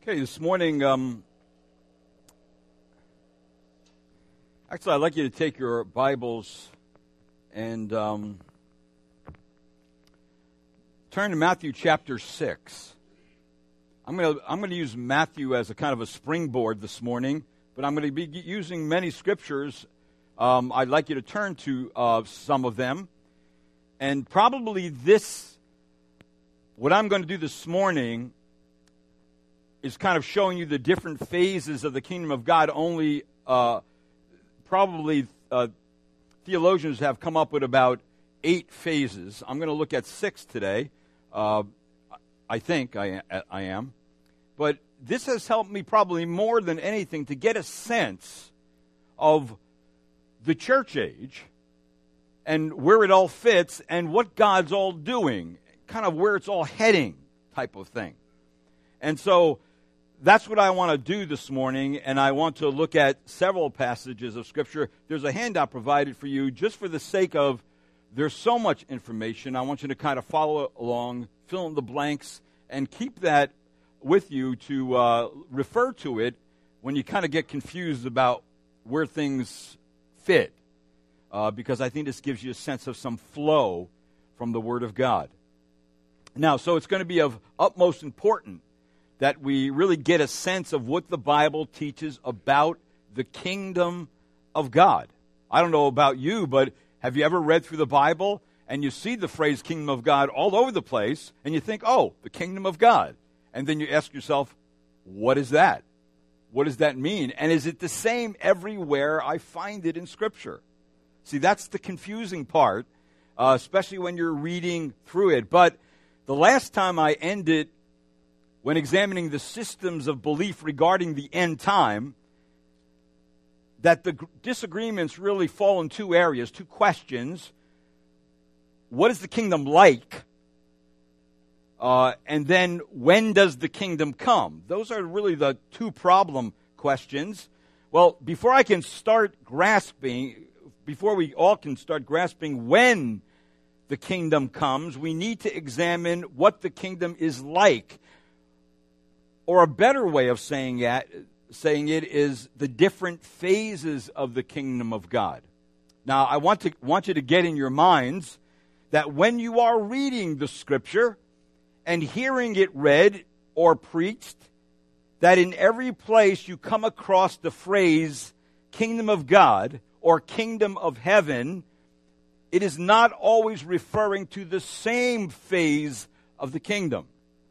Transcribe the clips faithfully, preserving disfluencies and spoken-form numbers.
Okay, this morning, um, actually, I'd like you to take your Bibles and um, turn to Matthew chapter six. I'm going to I'm going to use Matthew as a kind of a springboard this morning, but I'm going to be using many scriptures. Um, I'd like you to turn to uh, some of them, and probably this, what I'm going to do this morning, is kind of showing you the different phases of the kingdom of God. Only uh, probably uh, theologians have come up with about eight phases. I'm going to look at six today. Uh, I think I, I am. But this has helped me probably more than anything to get a sense of the church age and where it all fits and what God's all doing, kind of where it's all heading type of thing. And so that's what I want to do this morning, and I want to look at several passages of Scripture. There's a handout provided for you just for the sake of there's so much information. I want you to kind of follow along, fill in the blanks, and keep that with you to uh, refer to it when you kind of get confused about where things fit, uh, because I think this gives you a sense of some flow from the Word of God. Now, so it's going to be of utmost importance that we really get a sense of what the Bible teaches about the kingdom of God. I don't know about you, but have you ever read through the Bible and you see the phrase kingdom of God all over the place and you think, oh, the kingdom of God. And then you ask yourself, what is that? What does that mean? And is it the same everywhere I find it in Scripture? See, that's the confusing part, uh, especially when you're reading through it. But the last time I ended when examining the systems of belief regarding the end time, that the disagreements really fall in two areas, two questions. What is the kingdom like? Uh, and then, when does the kingdom come? Those are really the two problem questions. Well, before I can start grasping, before we all can start grasping when the kingdom comes, we need to examine what the kingdom is like. Or a better way of saying that, saying it is the different phases of the kingdom of God. Now, I want to want you to get in your minds that when you are reading the Scripture and hearing it read or preached, that in every place you come across the phrase kingdom of God or kingdom of heaven, it is not always referring to the same phase of the kingdom.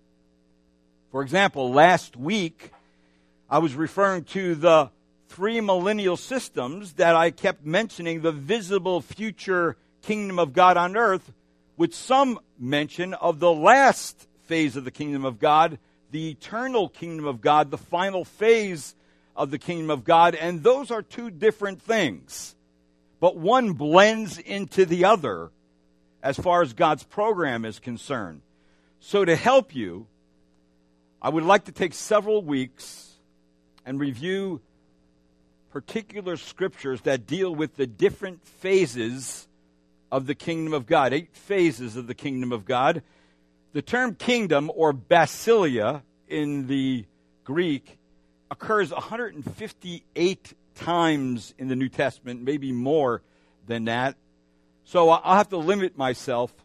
For example, last week, I was referring to the three millennial systems that I kept mentioning, the visible future kingdom of God on earth, with some mention of the last phase of the kingdom of God, the eternal kingdom of God, the final phase of the kingdom of God, and those are two different things. But one blends into the other as far as God's program is concerned. So to help you, I would like to take several weeks and review particular scriptures that deal with the different phases of the kingdom of God, eight phases of the kingdom of God. The term kingdom, or basileia in the Greek, occurs one hundred fifty-eight times in the New Testament, maybe more than that. So I'll have to limit myself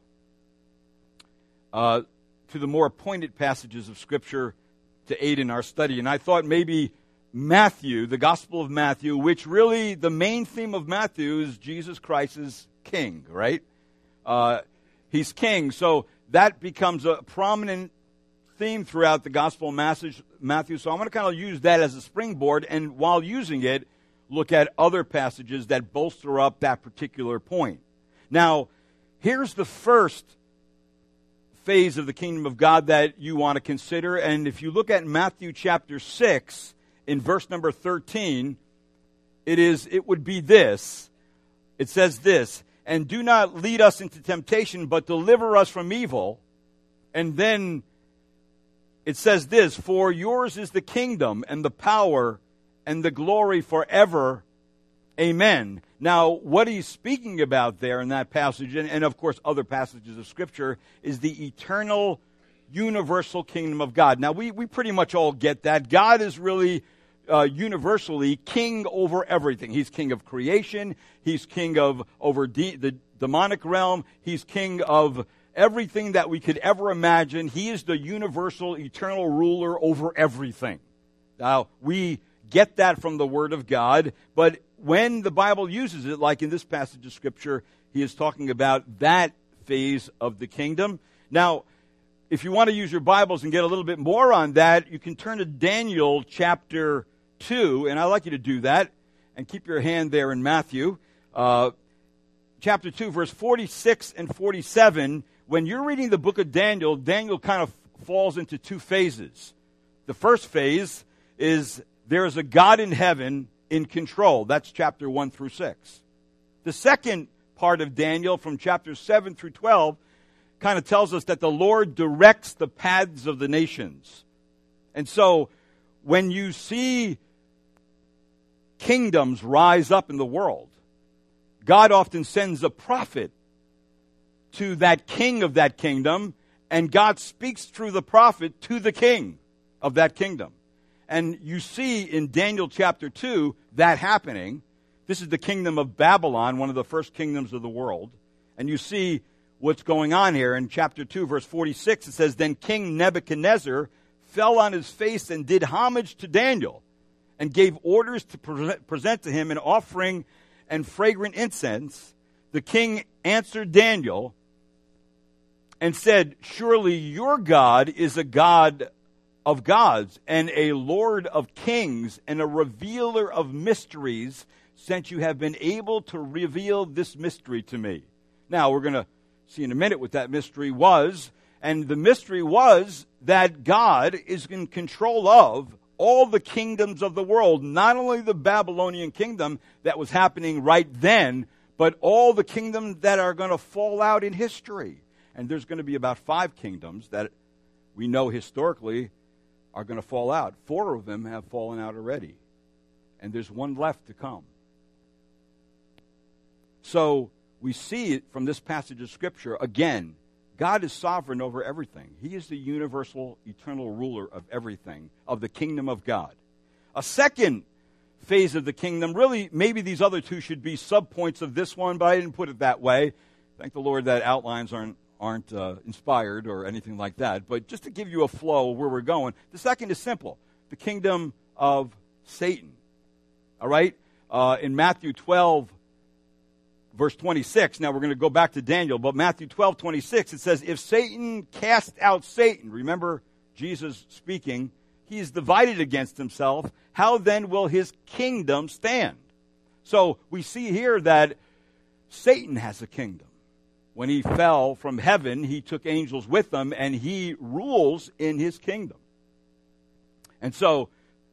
uh, to the more pointed passages of Scripture to aid in our study. And I thought maybe Matthew, the Gospel of Matthew, which really the main theme of Matthew is Jesus Christ is king, right? Uh, he's king. So that becomes a prominent theme throughout the Gospel of Matthew. So I'm going to kind of use that as a springboard, and while using it, look at other passages that bolster up that particular point. Now, here's the first phase of the kingdom of God that you want to consider. And if you look at Matthew chapter six, in verse number thirteen, it is it would be this. It says this, and do not lead us into temptation, but deliver us from evil. And then it says this, for yours is the kingdom and the power and the glory forever. Amen. Now, what he's speaking about there in that passage, and, and of course other passages of Scripture, is the eternal universal kingdom of God. Now, we, we pretty much all get that. God is really uh, universally king over everything. He's king of creation. He's king of over de- the demonic realm. He's king of everything that we could ever imagine. He is the universal, eternal ruler over everything. Now, we get that from the Word of God, but when the Bible uses it, like in this passage of Scripture, he is talking about that phase of the kingdom. Now, if you want to use your Bibles and get a little bit more on that, you can turn to Daniel chapter two, and I'd like you to do that, and keep your hand there in Matthew. Uh, chapter two, verse forty-six and forty-seven. When you're reading the book of Daniel, Daniel kind of falls into two phases. The first phase is there is a God in heaven in control. That's chapter one through six. The second part of Daniel, from chapter seven through twelve, kind of tells us that the Lord directs the paths of the nations. And so, when you see kingdoms rise up in the world, God often sends a prophet to that king of that kingdom, and God speaks through the prophet to the king of that kingdom. And you see in Daniel chapter two that happening. This is the kingdom of Babylon, one of the first kingdoms of the world. And you see what's going on here. In chapter two, verse forty-six, it says, Then King Nebuchadnezzar fell on his face and did homage to Daniel, and gave orders to pre- present to him an offering and fragrant incense. The king answered Daniel and said, Surely your God is a God of gods, and a Lord of kings, and a revealer of mysteries, since you have been able to reveal this mystery to me. Now, we're going to see in a minute what that mystery was. And the mystery was that God is in control of all the kingdoms of the world, not only the Babylonian kingdom that was happening right then, but all the kingdoms that are going to fall out in history. And there's going to be about five kingdoms that we know historically are going to fall out. Four of them have fallen out already. And there's one left to come. So we see it from this passage of Scripture, again, God is sovereign over everything. He is the universal, eternal ruler of everything, of the kingdom of God. A second phase of the kingdom, really, maybe these other two should be subpoints of this one, but I didn't put it that way. Thank the Lord that outlines aren't aren't uh, inspired or anything like that. But just to give you a flow of where we're going, the second is simple. The kingdom of Satan. All right? Uh, in Matthew twelve, verse twenty-six, now we're going to go back to Daniel, but Matthew twelve, twenty-six, it says, If Satan cast out Satan, remember Jesus speaking, he is divided against himself, how then will his kingdom stand? So we see here that Satan has a kingdom. When he fell from heaven, he took angels with him, and he rules in his kingdom. And so,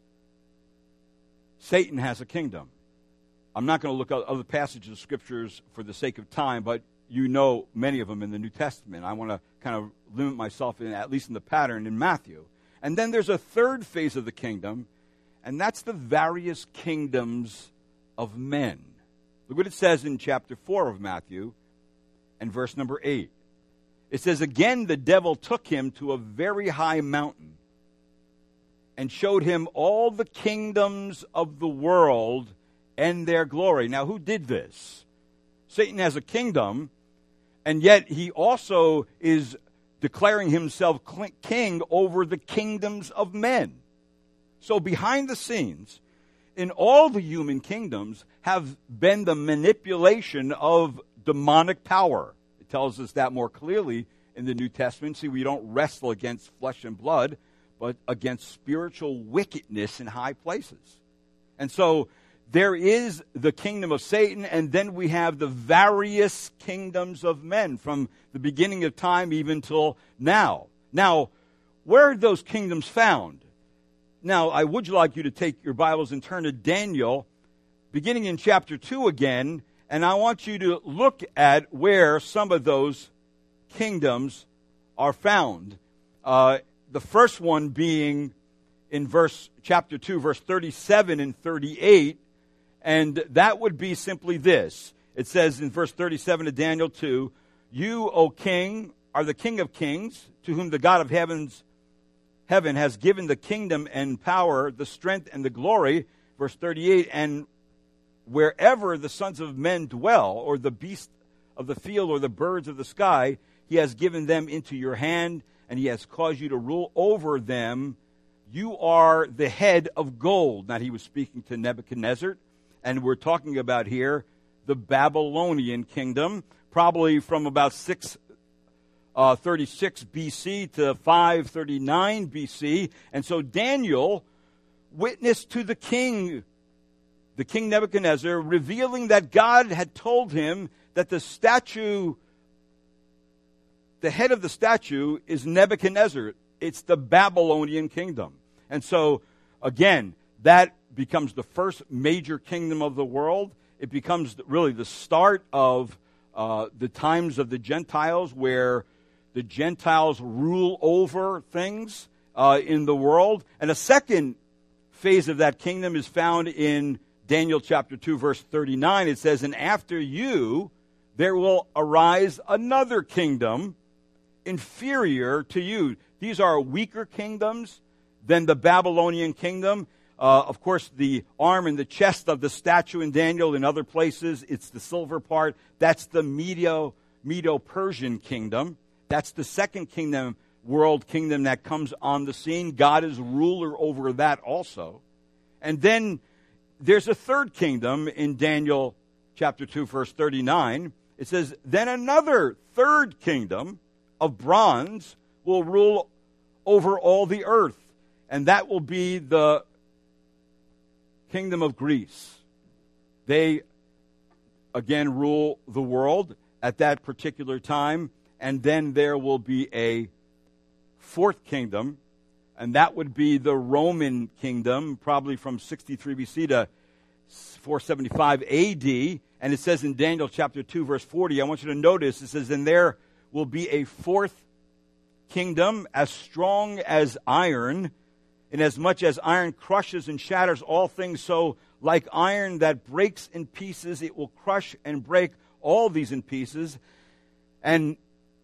Satan has a kingdom. I'm not going to look at other passages of Scriptures for the sake of time, but you know many of them in the New Testament. I want to kind of limit myself, in, at least in the pattern, in Matthew. And then there's a third phase of the kingdom, and that's the various kingdoms of men. Look what it says in chapter four of Matthew, and verse number eight. It says, Again the devil took him to a very high mountain and showed him all the kingdoms of the world and their glory. Now, who did this? Satan has a kingdom, and yet he also is declaring himself king over the kingdoms of men. So behind the scenes, in all the human kingdoms, have been the manipulation of demonic power. It tells us that more clearly in the New Testament. See, we don't wrestle against flesh and blood, but against spiritual wickedness in high places. And so there is the kingdom of Satan, and then we have the various kingdoms of men from the beginning of time even till now. Now, where are those kingdoms found? Now, I would like you to take your Bibles and turn to Daniel, beginning in chapter two again, and I want you to look at where some of those kingdoms are found. Uh, the first one being in verse chapter two, verse thirty-seven and thirty-eight, and that would be simply this. It says in verse thirty-seven of Daniel two, You, O king, are the King of kings, to whom the God of heavens, heaven has given the kingdom and power, the strength and the glory. Verse thirty-eight, and wherever the sons of men dwell, or the beasts of the field, or the birds of the sky, he has given them into your hand, and he has caused you to rule over them. You are the head of gold. Now, he was speaking to Nebuchadnezzar, and we're talking about here the Babylonian kingdom, probably from about six thirty-six B C to five thirty-nine B C. And so Daniel witnessed to the king, the king Nebuchadnezzar, revealing that God had told him that the statue, the head of the statue is Nebuchadnezzar. It's the Babylonian kingdom. And so, again, that becomes the first major kingdom of the world. It becomes really the start of uh, the times of the Gentiles, where the Gentiles rule over things uh, in the world. And a second phase of that kingdom is found in Daniel chapter two, verse thirty-nine. It says, and after you there will arise another kingdom inferior to you. These are weaker kingdoms than the Babylonian kingdom. Uh, of course, the arm and the chest of the statue in Daniel, in other places, it's the silver part. That's the Medo, Medo-Persian kingdom. That's the second kingdom, world kingdom that comes on the scene. God is ruler over that also. And then there's a third kingdom in Daniel chapter two, verse thirty-nine. It says, then another third kingdom of bronze will rule over all the earth. And that will be the kingdom of Greece. They, again, rule the world at that particular time. And then there will be a fourth kingdom, and that would be the Roman kingdom, probably from sixty-three B C to four seventy-five A D. And it says in Daniel chapter two, verse forty, I want you to notice, it says, and there will be a fourth kingdom as strong as iron, inasmuch as iron crushes and shatters all things, so like iron that breaks in pieces, it will crush and break all these in pieces. And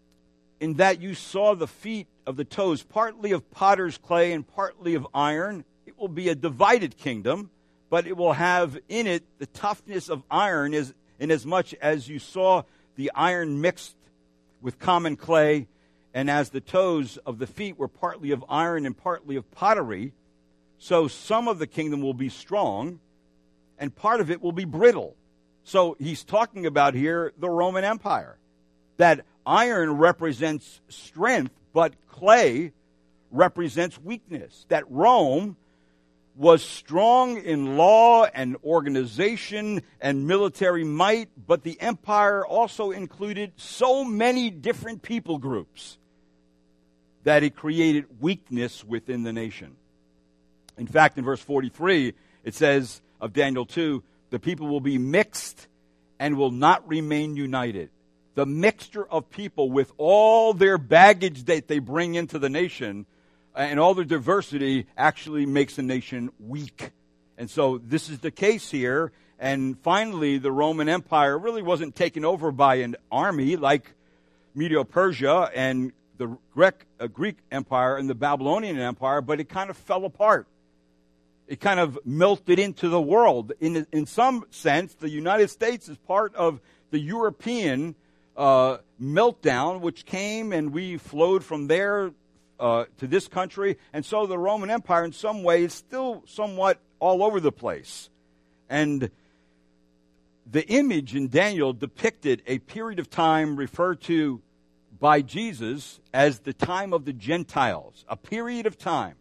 in that you saw the feet of the toes, partly of potter's clay and partly of iron. It will be a divided kingdom, but it will have in it the toughness of iron, as, inasmuch as you saw the iron mixed with common clay, and as the toes of the feet were partly of iron and partly of pottery, so some of the kingdom will be strong, and part of it will be brittle. So he's talking about here the Roman Empire, that iron represents strength, but clay represents weakness. That Rome was strong in law and organization and military might, but the empire also included so many different people groups that it created weakness within the nation. In fact, in verse forty-three, it says of Daniel two, the people will be mixed and will not remain united. The mixture of people with all their baggage that they bring into the nation and all their diversity actually makes a nation weak. And so this is the case here. And finally, the Roman Empire really wasn't taken over by an army like Medo-Persia and the Greek, uh, Greek Empire and the Babylonian Empire, but it kind of fell apart. It kind of melted into the world. In, in some sense, the United States is part of the European Uh, meltdown, which came and we flowed from there uh, to this country. And so the Roman Empire in some way is still somewhat all over the place. And the image in Daniel depicted a period of time referred to by Jesus as the time of the Gentiles, a period of time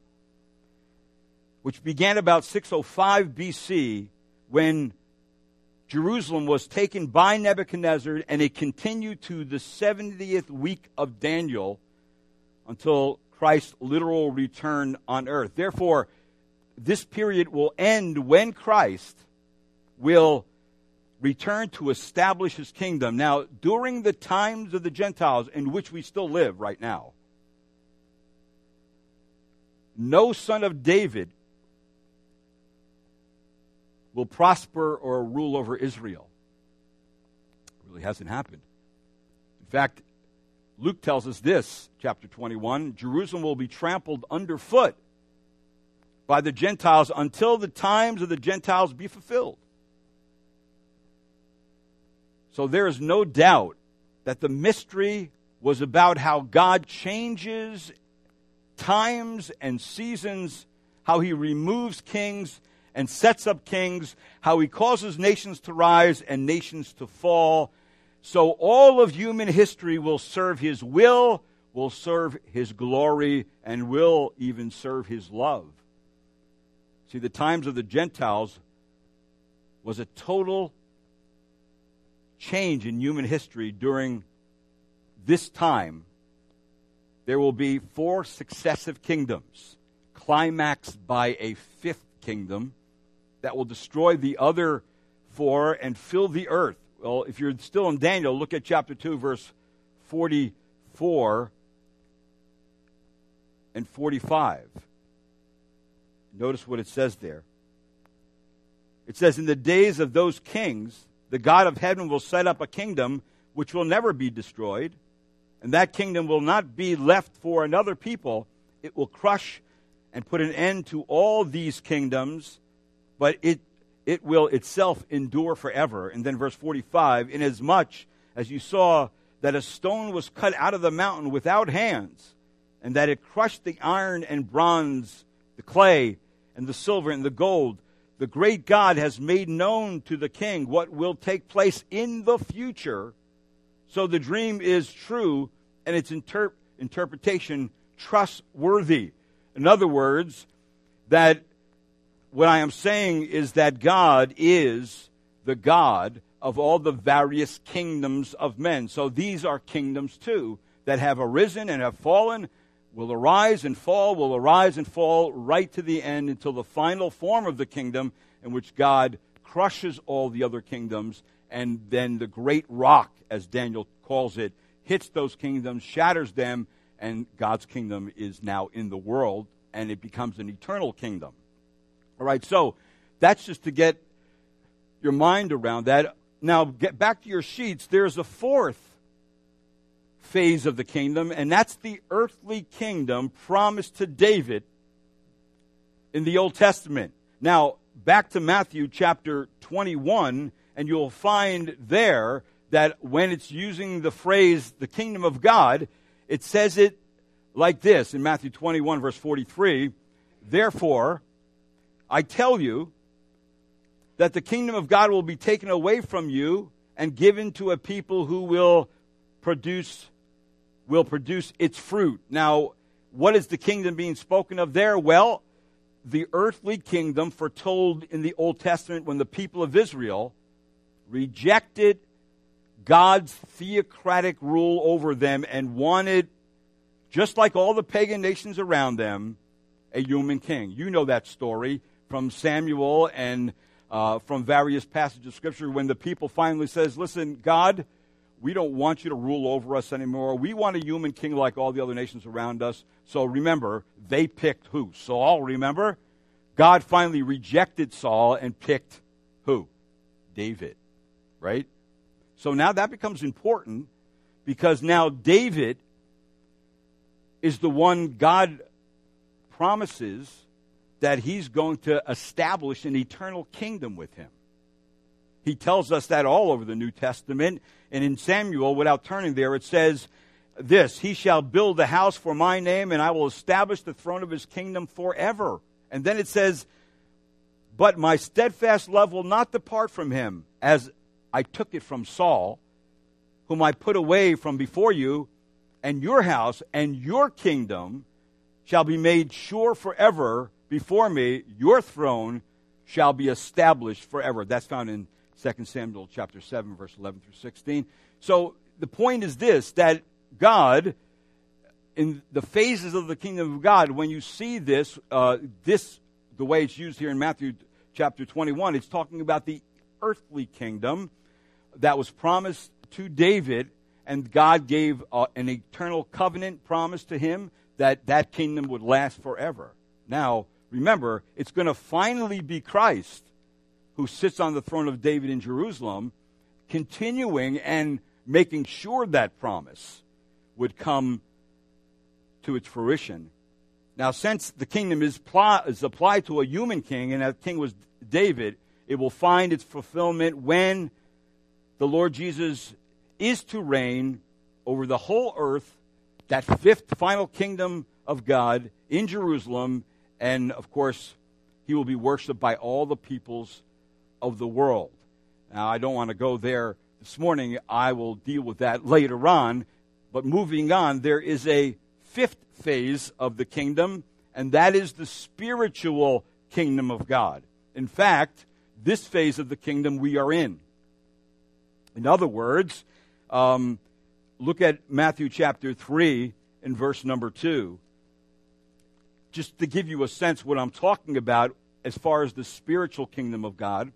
which began about six oh five B C when Jerusalem was taken by Nebuchadnezzar, and it continued to the seventieth week of Daniel until Christ's literal return on earth. Therefore, this period will end when Christ will return to establish his kingdom. Now, during the times of the Gentiles in which we still live right now, no son of David will prosper or rule over Israel. It really hasn't happened. In fact, Luke tells us this, chapter twenty-one, Jerusalem will be trampled underfoot by the Gentiles until the times of the Gentiles be fulfilled. So there is no doubt that the mystery was about how God changes times and seasons, how he removes kings and sets up kings, how he causes nations to rise and nations to fall. So all of human history will serve his will, will serve his glory, and will even serve his love. See, the times of the Gentiles was a total change in human history. During this time, there will be four successive kingdoms, climaxed by a fifth kingdom that will destroy the other four and fill the earth. Well, if you're still in Daniel, look at chapter two, verse forty-four and forty-five. Notice what it says there. It says, in the days of those kings, the God of heaven will set up a kingdom which will never be destroyed, and that kingdom will not be left for another people. It will crush and put an end to all these kingdoms, but it it will itself endure forever. And then verse forty-five, inasmuch as you saw that a stone was cut out of the mountain without hands, and that it crushed the iron and bronze, the clay and the silver and the gold, the great God has made known to the king what will take place in the future. So the dream is true, and its inter- interpretation trustworthy. In other words, that what I am saying is that God is the God of all the various kingdoms of men. So these are kingdoms too that have arisen and have fallen, will arise and fall, will arise and fall right to the end until the final form of the kingdom in which God crushes all the other kingdoms, and then the great rock, as Daniel calls it, hits those kingdoms, shatters them, and God's kingdom is now in the world, and it becomes an eternal kingdom. All right, so that's just to get your mind around that. Now, get back to your sheets. There's a fourth phase of the kingdom, and that's the earthly kingdom promised to David in the Old Testament. Now, back to Matthew chapter twenty-one, and you'll find there that when it's using the phrase, the kingdom of God, it says it like this in Matthew twenty-one, verse forty-three, therefore, I tell you that the kingdom of God will be taken away from you and given to a people who will produce will produce its fruit. Now, what is the kingdom being spoken of there? Well, the earthly kingdom foretold in the Old Testament when the people of Israel rejected God's theocratic rule over them and wanted, just like all the pagan nations around them, a human king. You know that story from Samuel and uh, from various passages of Scripture when the people finally says, listen, God, we don't want you to rule over us anymore. We want a human king like all the other nations around us. So remember, they picked who? Saul, remember? God finally rejected Saul and picked who? David, right? So now that becomes important because now David is the one God promises that he's going to establish an eternal kingdom with him. He tells us that all over the New Testament. And in Samuel, without turning there, it says this, he shall build a house for my name, and I will establish the throne of his kingdom forever. And then it says, but my steadfast love will not depart from him, as I took it from Saul, whom I put away from before you, and your house and your kingdom shall be made sure forever before me. Your throne shall be established forever. That's found in Second Samuel chapter seven, verse eleven through sixteen. So the point is this, that God, in the phases of the kingdom of God, when you see this, uh, this, the way it's used here in Matthew chapter twenty-one, it's talking about the earthly kingdom that was promised to David, and God gave uh, an eternal covenant promise to him that that kingdom would last forever. Now, remember, it's going to finally be Christ who sits on the throne of David in Jerusalem, continuing and making sure that promise would come to its fruition. Now, since the kingdom is, pl- is applied to a human king, and that king was David, it will find its fulfillment when the Lord Jesus is to reign over the whole earth, that fifth final kingdom of God in Jerusalem, and of course, he will be worshipped by all the peoples of the world. Now, I don't want to go there this morning. I will deal with that later on. But moving on, there is a fifth phase of the kingdom, and that is the spiritual kingdom of God. In fact, this phase of the kingdom we are in. In other words, um, look at Matthew chapter three and verse number two. Just to give you a sense what I'm talking about as far as the spiritual kingdom of God.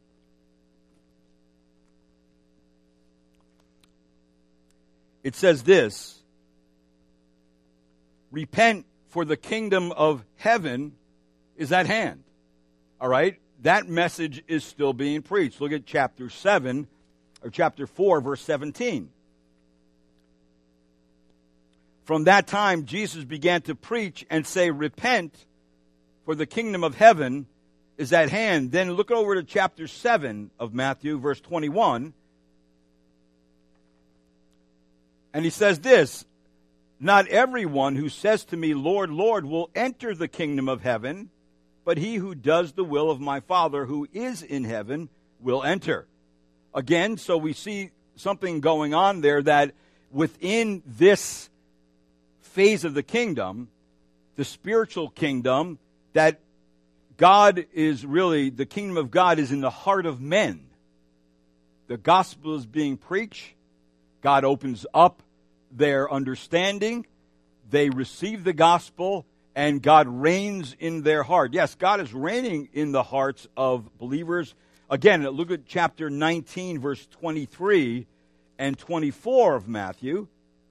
It says this: repent, for the kingdom of heaven is at hand. All right? That message is still being preached. Look at chapter seven, or chapter four, verse seventeen. From that time, Jesus began to preach and say, repent, for the kingdom of heaven is at hand. Then look over to chapter seven of Matthew, verse twenty-one. And he says this: not everyone who says to me, Lord, Lord, will enter the kingdom of heaven, but he who does the will of my Father who is in heaven will enter. Again, so we see something going on there, that within this phase of the kingdom, the spiritual kingdom, that God is really, the kingdom of God is in the heart of men. The gospel is being preached. God opens up their understanding. They receive the gospel, and God reigns in their heart. Yes, God is reigning in the hearts of believers. Again, look at chapter nineteen, verse twenty-three and twenty-four of Matthew.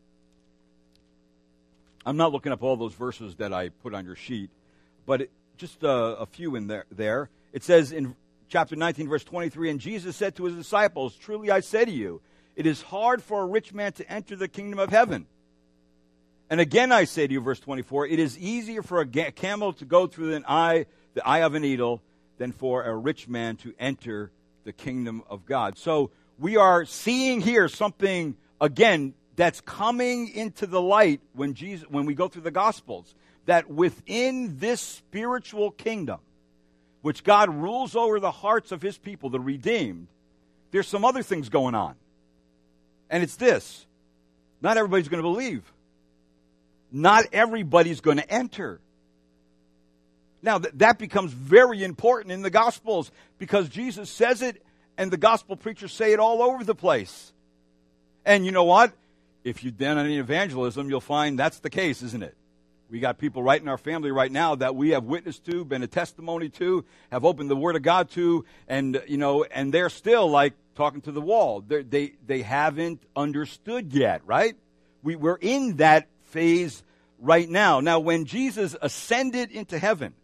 I'm not looking up all those verses that I put on your sheet, but it, just uh, a few in there, there. It says in chapter nineteen, verse twenty-three, and Jesus said to his disciples, truly I say to you, it is hard for a rich man to enter the kingdom of heaven. And again I say to you, verse twenty-four, it is easier for a camel to go through an eye, the eye of a needle than for a rich man to enter the kingdom of God. So we are seeing here something, again, that's coming into the light when Jesus, when we go through the Gospels, that within this spiritual kingdom, which God rules over the hearts of his people, the redeemed, there's some other things going on. And it's this: not everybody's going to believe. Not everybody's going to enter. Now, th- that becomes very important in the Gospels, because Jesus says it, and the gospel preachers say it all over the place. And you know what? If you've done any evangelism, you'll find that's the case, isn't it? We got people right in our family right now that we have witnessed to, been a testimony to, have opened the Word of God to, and you know, and they're still like talking to the wall. They're, they they haven't understood yet, right? We, we're in that phase right now. Now, when Jesus ascended into heaven,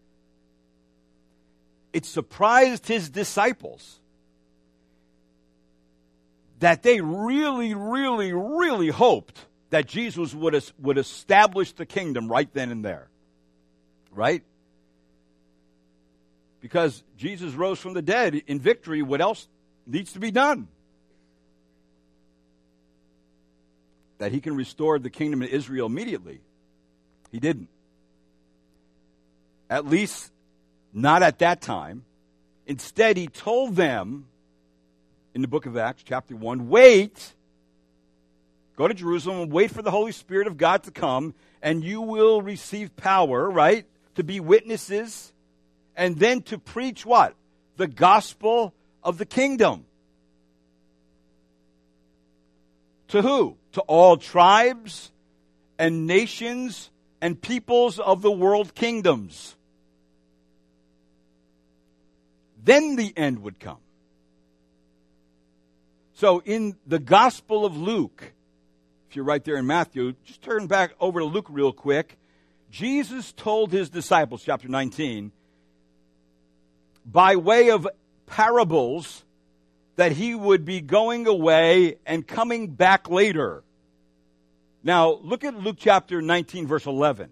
it surprised his disciples that they really, really, really hoped that Jesus would, would establish the kingdom right then and there. Right? Because Jesus rose from the dead in victory. What else needs to be done? That he can restore the kingdom of Israel immediately. He didn't. At least not at that time. Instead, he told them in the book of Acts, chapter one, wait, go to Jerusalem and wait for the Holy Spirit of God to come, and you will receive power, right, to be witnesses, and then to preach what? The gospel of the kingdom. To who? To all tribes and nations and peoples of the world kingdoms. Then the end would come. So in the Gospel of Luke, if you're right there in Matthew, just turn back over to Luke real quick. Jesus told his disciples, chapter nineteen, by way of parables, that he would be going away and coming back later. Now, look at Luke chapter nineteen, verse eleven.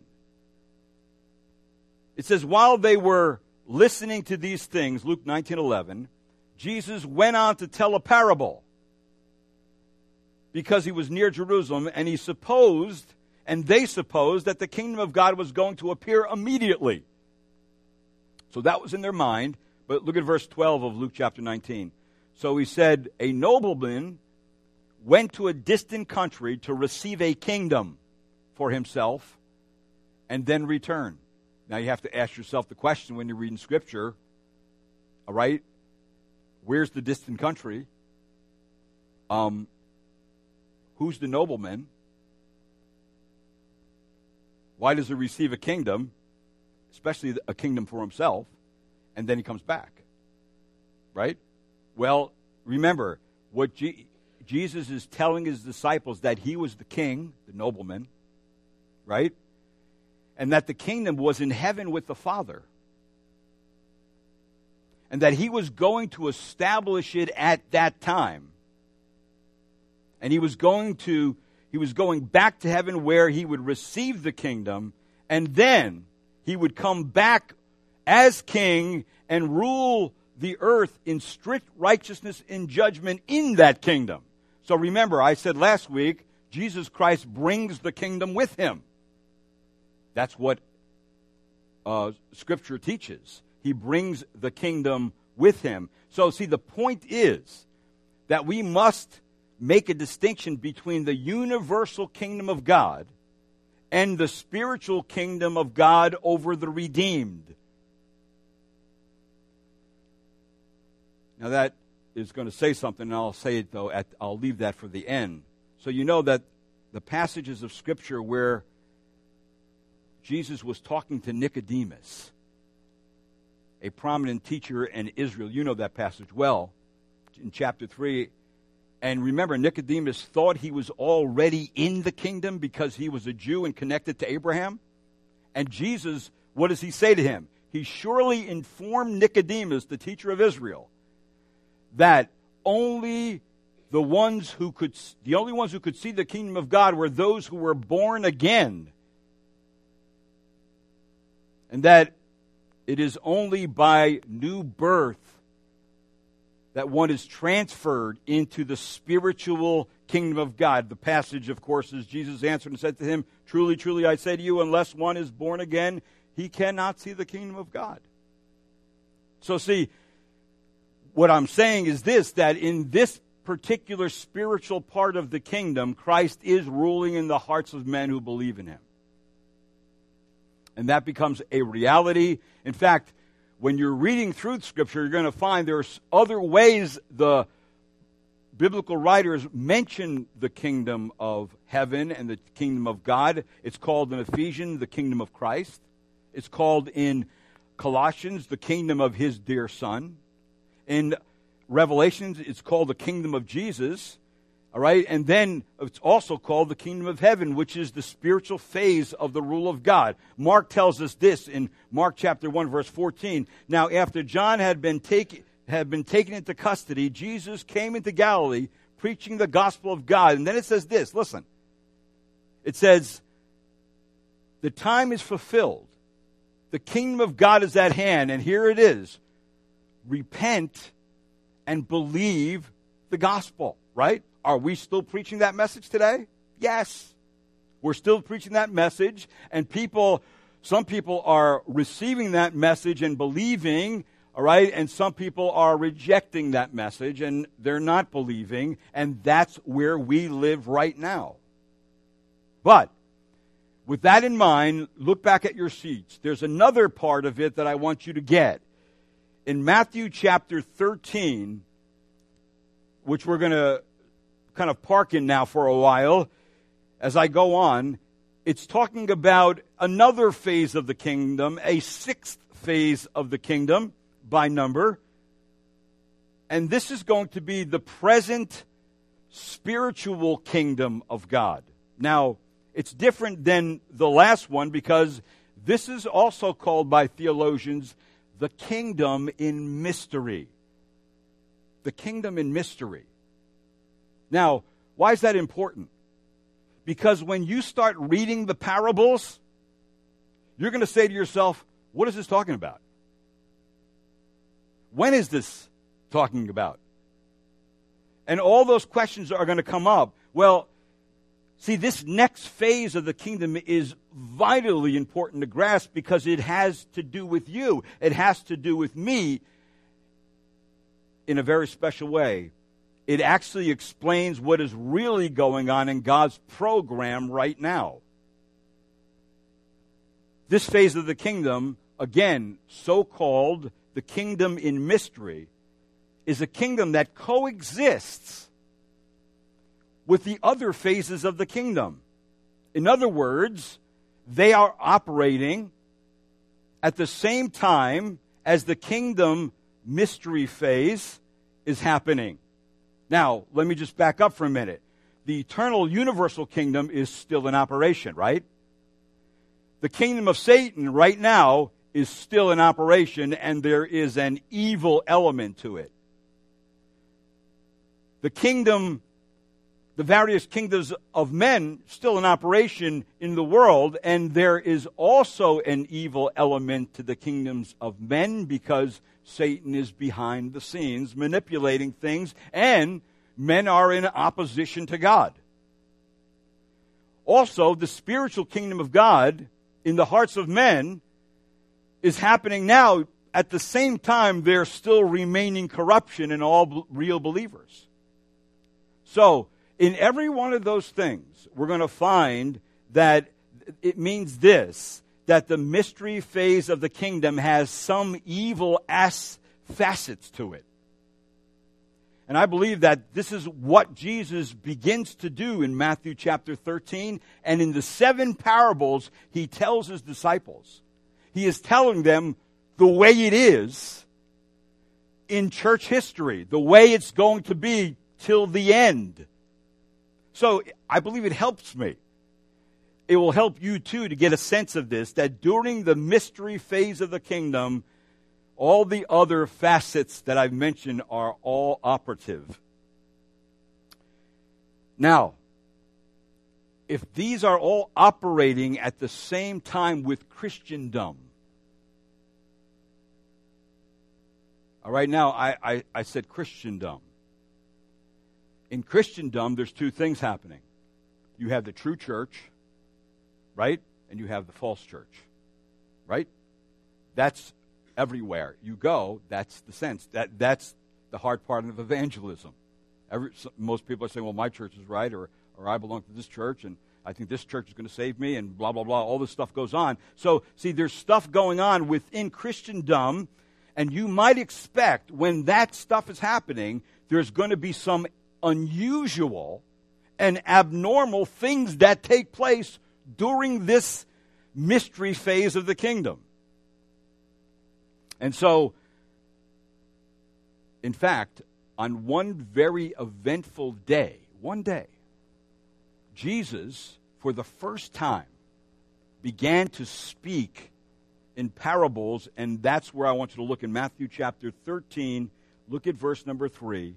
It says, while they were listening to these things, Luke nineteen eleven, Jesus went on to tell a parable because he was near Jerusalem, and he supposed, and they supposed, that the kingdom of God was going to appear immediately. So that was in their mind. But look at verse twelve of Luke chapter nineteen. So he said, a nobleman went to a distant country to receive a kingdom for himself and then return. Now you have to ask yourself the question when you're reading Scripture, all right, where's the distant country? Um, who's the nobleman? Why does he receive a kingdom, especially a kingdom for himself, and then he comes back? Right? Well, remember, what Je- Jesus is telling his disciples that he was the king, the nobleman, right? And that the kingdom was in heaven with the Father. And that he was going to establish it at that time. And he was going to, he was going back to heaven where he would receive the kingdom, and then he would come back as king and rule the earth in strict righteousness and judgment in that kingdom. So remember, I said last week, Jesus Christ brings the kingdom with him. That's what uh, Scripture teaches. He brings the kingdom with him. So see, the point is that we must make a distinction between the universal kingdom of God and the spiritual kingdom of God over the redeemed. Now that is going to say something, and I'll say it though, at, I'll leave that for the end. So you know that the passages of Scripture where Jesus was talking to Nicodemus, a prominent teacher in Israel, you know that passage well, in chapter three. And remember, Nicodemus thought he was already in the kingdom because he was a Jew and connected to Abraham. And Jesus, what does he say to him? He surely informed Nicodemus, the teacher of Israel, that only the ones who could, the only ones who could see the kingdom of God were those who were born again. And that it is only by new birth that one is transferred into the spiritual kingdom of God. The passage, of course, is Jesus answered and said to him, truly, truly, I say to you, unless one is born again, he cannot see the kingdom of God. So see, what I'm saying is this, that in this particular spiritual part of the kingdom, Christ is ruling in the hearts of men who believe in him. And that becomes a reality. In fact, when you're reading through Scripture, you're going to find there's other ways the biblical writers mention the kingdom of heaven and the kingdom of God. It's called in Ephesians the kingdom of Christ. It's called in Colossians the kingdom of his dear Son. In Revelations, it's called the kingdom of Jesus. All right, and then it's also called the kingdom of heaven, which is the spiritual phase of the rule of God. Mark tells us this in Mark chapter one, verse fourteen. Now, after John had been taken had been taken into custody, Jesus came into Galilee preaching the gospel of God. And then it says this, listen. It says, the time is fulfilled. The kingdom of God is at hand, and here it is. Repent and believe the gospel, right? Are we still preaching that message today? Yes. We're still preaching that message, and people, some people are receiving that message and believing, all right, and some people are rejecting that message and they're not believing, and that's where we live right now. But with that in mind, look back at your seats. There's another part of it that I want you to get. In Matthew chapter thirteen, which we're going to kind of park in now for a while, as I go on, it's talking about another phase of the kingdom, a sixth phase of the kingdom by number. And this is going to be the present spiritual kingdom of God. Now, it's different than the last one because this is also called by theologians the kingdom in mystery. The kingdom in mystery. Now, why is that important? Because when you start reading the parables, you're going to say to yourself, what is this talking about? When is this talking about? And all those questions are going to come up. Well, see, this next phase of the kingdom is vitally important to grasp because it has to do with you. It has to do with me in a very special way. It actually explains what is really going on in God's program right now. This phase of the kingdom, again, so-called the kingdom in mystery, is a kingdom that coexists with the other phases of the kingdom. In other words, they are operating at the same time as the kingdom mystery phase is happening. Now, let me just back up for a minute. The eternal universal kingdom is still in operation, right? The kingdom of Satan right now is still in operation, and there is an evil element to it. The kingdom, the various kingdoms of men still in operation in the world, and there is also an evil element to the kingdoms of men because Satan is behind the scenes manipulating things, and men are in opposition to God. Also, the spiritual kingdom of God in the hearts of men is happening now. At the same time, there's still remaining corruption in all real believers. So, in every one of those things, we're going to find that it means this, that the mystery phase of the kingdom has some evil ass facets to it. And I believe that this is what Jesus begins to do in Matthew chapter thirteen. And in the seven parables, he tells his disciples. He is telling them the way it is in church history, the way it's going to be till the end. So I believe it helps me. It will help you too to get a sense of this, that during the mystery phase of the kingdom, all the other facets that I've mentioned are all operative. Now, if these are all operating at the same time with Christendom, all right, now I, I, I said Christendom. In Christendom, there's two things happening. You have the true church, right? And you have the false church, right? That's everywhere you go. That's the sense. That that's the hard part of evangelism. Every, most people are saying, well, my church is right, or, or I belong to this church, and I think this church is going to save me, and blah, blah, blah. All this stuff goes on. So, see, there's stuff going on within Christendom, and you might expect when that stuff is happening, there's going to be some unusual and abnormal things that take place during this mystery phase of the kingdom. And so, in fact, on one very eventful day, one day, Jesus, for the first time, began to speak in parables, and that's where I want you to look in Matthew chapter thirteen. Look at verse number three.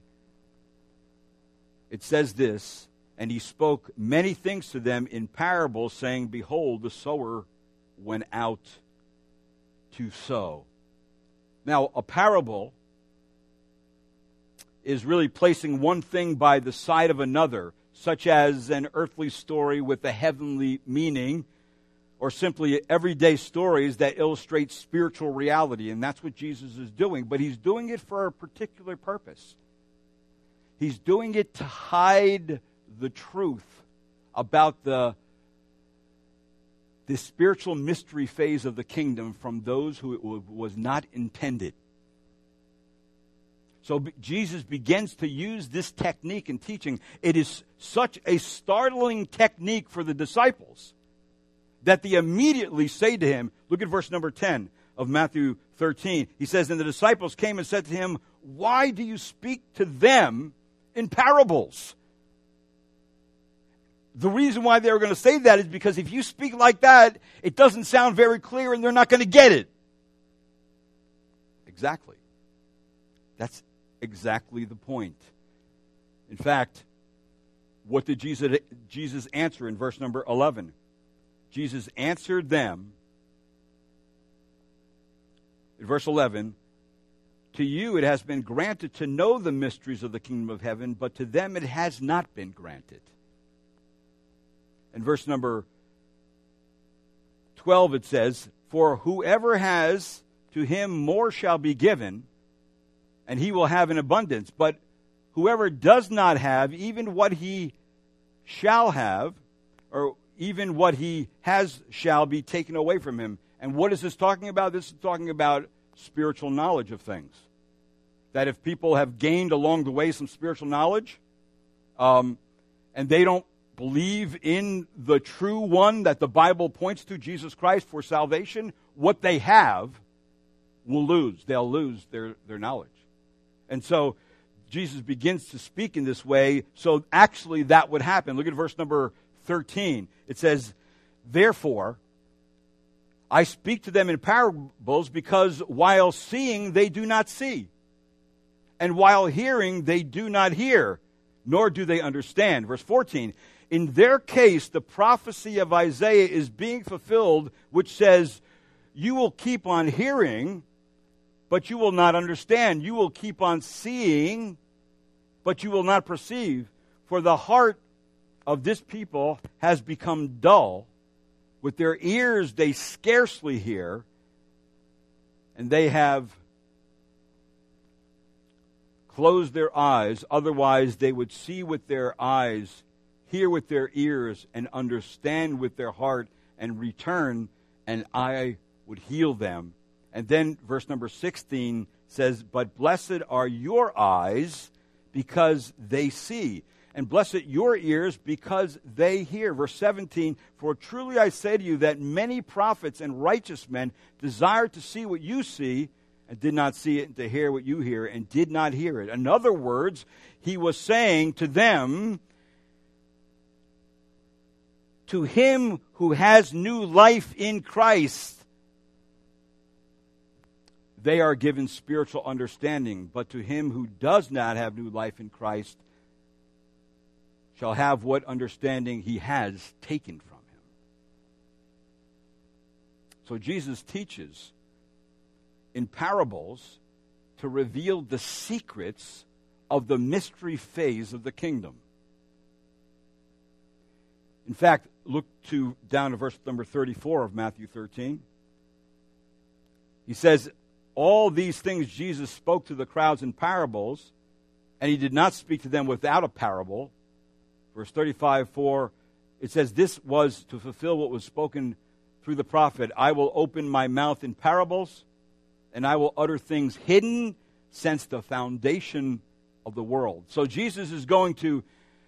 It says this, and he spoke many things to them in parables, saying, behold, the sower went out to sow. Now, a parable is really placing one thing by the side of another, such as an earthly story with a heavenly meaning, or simply everyday stories that illustrate spiritual reality. And that's what Jesus is doing. But he's doing it for a particular purpose. He's doing it to hide the truth about the, the spiritual mystery phase of the kingdom from those who it was not intended. So Jesus begins to use this technique in teaching. It is such a startling technique for the disciples that they immediately say to him, look at verse number ten of Matthew thirteen. He says, and the disciples came and said to him, why do you speak to them in parables? The reason why they were going to say that is because if you speak like that, it doesn't sound very clear and they're not going to get it. Exactly. That's exactly the point. In fact, what did Jesus, Jesus answer in verse number eleven? Jesus answered them, in verse eleven, to you it has been granted to know the mysteries of the kingdom of heaven, but to them it has not been granted. In verse number twelve it says, for whoever has, to him more shall be given, and he will have in abundance. But whoever does not have, even what he shall have, or even what he has shall be taken away from him. And what is this talking about? This is talking about spiritual knowledge of things. That if people have gained along the way some spiritual knowledge, um, and they don't believe in the true one that the Bible points to, Jesus Christ, for salvation, what they have will lose. They'll lose their, their knowledge. And so Jesus begins to speak in this way, so actually that would happen. Look at verse number thirteen. It says, therefore, I speak to them in parables, because while seeing they do not see, and while hearing they do not hear, nor do they understand. Verse fourteen, in their case the prophecy of Isaiah is being fulfilled, which says, you will keep on hearing, but you will not understand. You will keep on seeing, but you will not perceive. For the heart of this people has become dull. With their ears they scarcely hear, and they have closed their eyes. Otherwise they would see with their eyes, hear with their ears, and understand with their heart, and return, and I would heal them. And then verse number sixteen says, but blessed are your eyes, because they see, and blessed your ears, because they hear. Verse seventeen, for truly I say to you that many prophets and righteous men desired to see what you see, and did not see it, and to hear what you hear, and did not hear it. In other words, he was saying to them, to him who has new life in Christ, they are given spiritual understanding. But to him who does not have new life in Christ shall have what understanding he has taken from him. So Jesus teaches in parables to reveal the secrets of the mystery phase of the kingdom. In fact, look to down to verse number thirty-four of Matthew thirteen. He says, all these things Jesus spoke to the crowds in parables, and he did not speak to them without a parable. Verse thirty-five, for it says, this was to fulfill what was spoken through the prophet. I will open my mouth in parables, and I will utter things hidden since the foundation of the world. So Jesus is going to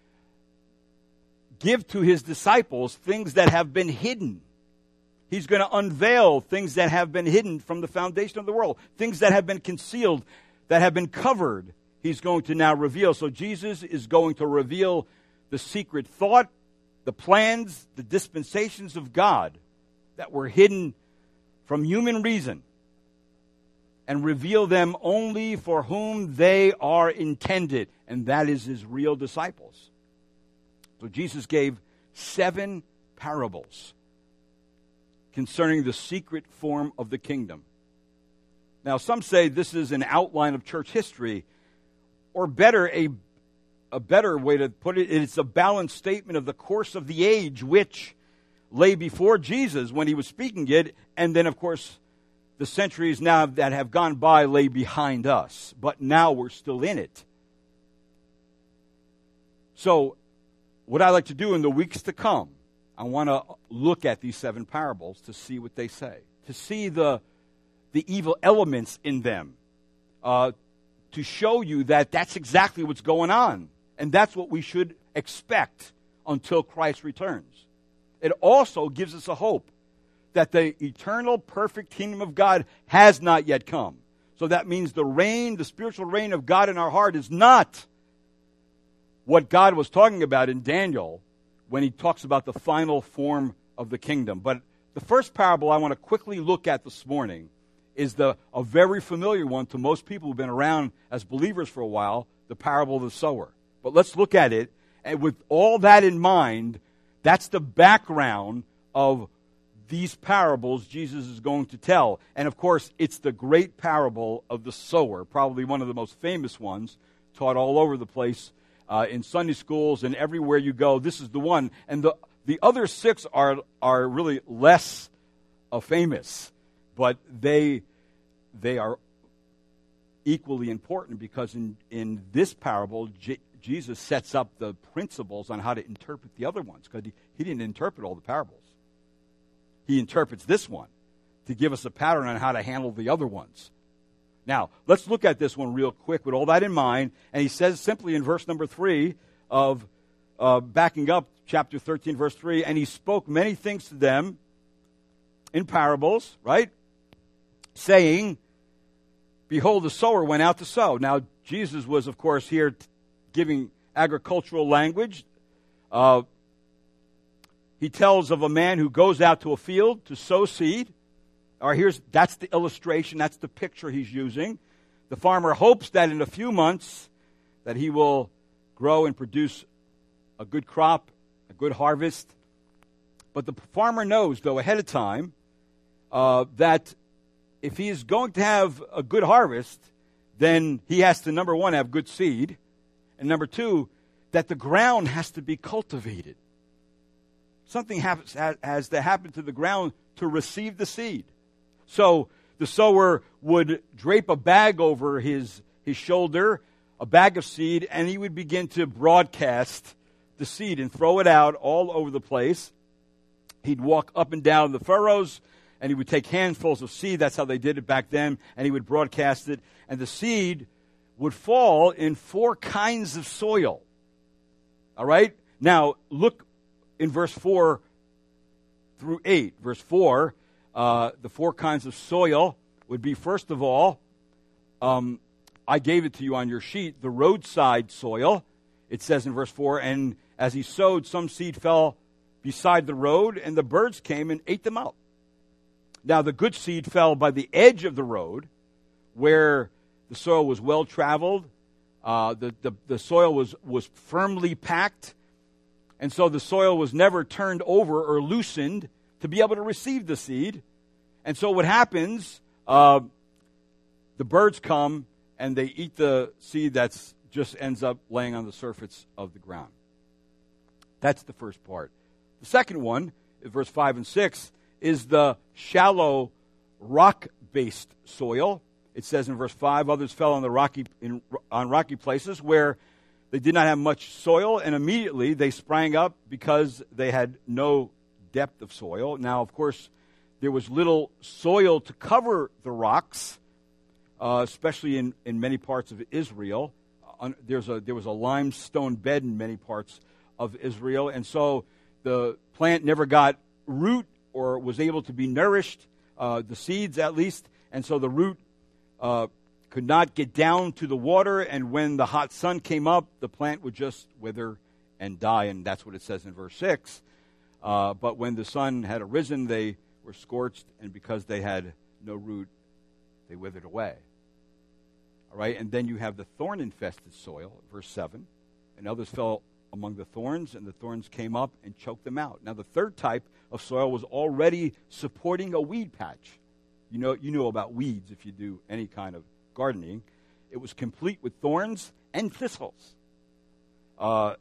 give to his disciples things that have been hidden. He's going to unveil things that have been hidden from the foundation of the world. Things that have been concealed, that have been covered, he's going to now reveal. So Jesus is going to reveal the secret thought, the plans, the dispensations of God that were hidden from human reason, and reveal them only for whom they are intended, and that is his real disciples. So Jesus gave seven parables concerning the secret form of the kingdom. Now, some say this is an outline of church history, or better, a, a better way to put it, it's a balanced statement of the course of the age which lay before Jesus when he was speaking it, and then, of course, the centuries now that have gone by lay behind us, but now we're still in it. So, what I like to do in the weeks to come, I want to look at these seven parables to see what they say, to see the, the evil elements in them, uh, to show you that that's exactly what's going on, and that's what we should expect until Christ returns. It also gives us a hope that the eternal, perfect kingdom of God has not yet come. So that means the reign, the spiritual reign of God in our heart is not what God was talking about in Daniel when he talks about the final form of the kingdom. But the first parable I want to quickly look at this morning is the a very familiar one to most people who've been around as believers for a while, the parable of the sower. But let's look at it, And with all that in mind, that's the background of these parables Jesus is going to tell. And of course, it's the great parable of the sower, probably one of the most famous ones, taught all over the place uh, in Sunday schools and everywhere you go. This is the one. And the, the other six are, are really less uh, famous, but they, they are equally important because in, in this parable, J- Jesus sets up the principles on how to interpret the other ones, because he, he didn't interpret all the parables. He interprets this one to give us a pattern on how to handle the other ones. Now, let's look at this one real quick with all that in mind. And he says simply in verse number three of uh, backing up chapter thirteen, verse three, and he spoke many things to them in parables, right? Saying, behold, the sower went out to sow. Now, Jesus was, of course, here t- giving agricultural language. Uh, he tells of a man who goes out to a field to sow seed. All right, here's, that's the illustration, that's the picture he's using. The farmer hopes that in a few months that he will grow and produce a good crop, a good harvest. But the farmer knows, though, ahead of time, uh, that if he is going to have a good harvest, then he has to, number one, have good seed, and number two, that the ground has to be cultivated. Something happens, has to happen to the ground to receive the seed. So the sower would drape a bag over his, his shoulder, a bag of seed, and he would begin to broadcast the seed and throw it out all over the place. He'd walk up and down the furrows, and he would take handfuls of seed. That's how they did it back then. And he would broadcast it. And the seed would fall in four kinds of soil. All right? Now, look in verse four through eight. Verse four, uh, the four kinds of soil would be, first of all, um, I gave it to you on your sheet, the roadside soil. It says in verse four, and as he sowed, some seed fell beside the road, and the birds came and ate them up. Now, the good seed fell by the edge of the road, where the soil was well traveled. Uh, the, the, the soil was, was firmly packed. And so the soil was never turned over or loosened to be able to receive the seed. And so what happens, uh, the birds come and they eat the seed that's just ends up laying on the surface of the ground. That's the first part. The second one, verse five and six, is the shallow rock-based soil. It says in verse five, others fell on the rocky in, on rocky places where they did not have much soil, and immediately they sprang up because they had no depth of soil. Now, of course, there was little soil to cover the rocks, uh, especially in, in many parts of Israel. Uh, there's a, there was a limestone bed in many parts of Israel, and so the plant never got root or was able to be nourished, uh, the seeds at least, and so the root uh, could not get down to the water, and when the hot sun came up, the plant would just wither and die, and that's what it says in verse six. Uh, but when the sun had arisen, they were scorched, and because they had no root, they withered away. All right, and then you have the thorn-infested soil, verse seven, and others fell among the thorns, and the thorns came up and choked them out. Now, the third type of soil was already supporting a weed patch. You know, you know about weeds if you do any kind of gardening. It was complete with thorns and thistles. Uh,